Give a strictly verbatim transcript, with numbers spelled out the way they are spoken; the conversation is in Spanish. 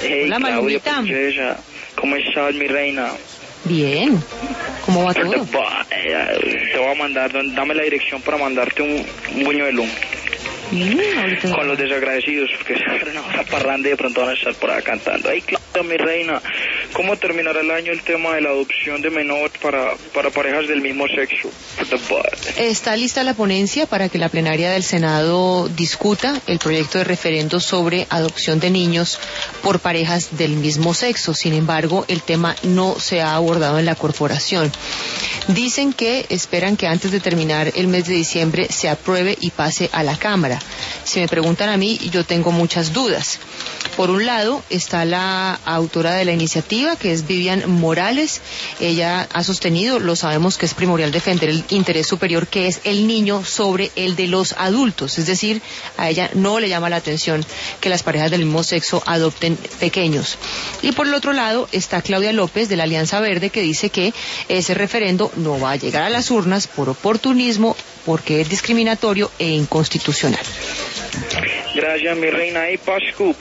Hey, Hola, Claudia, Malumita. princesa. ¿Cómo estás, mi reina? Bien. ¿Cómo va todo? Te voy a mandar, dame la dirección para mandarte un, un buñuelo. Mm, ahorita... Con los desagradecidos, porque se una hora parranda y de pronto van a estar por ahí cantando. Ay, Claudia, mi reina, ¿cómo terminará el año el tema de la adopción de menor para, para parejas del mismo sexo? Está lista la ponencia para que la plenaria del Senado discuta el proyecto de referendo sobre adopción de niños por parejas del mismo sexo. Sin embargo, el tema no se ha abordado en la corporación. Dicen que esperan que antes de terminar el mes de diciembre se apruebe y pase a la Cámara. Si me preguntan a mí, yo tengo muchas dudas. Por un lado está la autora de la iniciativa, que es Vivian Morales. Ella ha sostenido, lo sabemos, que es primordial defender el interés superior, que es el niño, sobre el de los adultos. Es decir, a ella no le llama la atención que las parejas del mismo sexo adopten pequeños. Y por el otro lado está Claudia López, de la Alianza Verde, que dice que ese referendo no va a llegar a las urnas por oportunismo, porque es discriminatorio e inconstitucional. Gracias, mi reina. Hey, Pascu,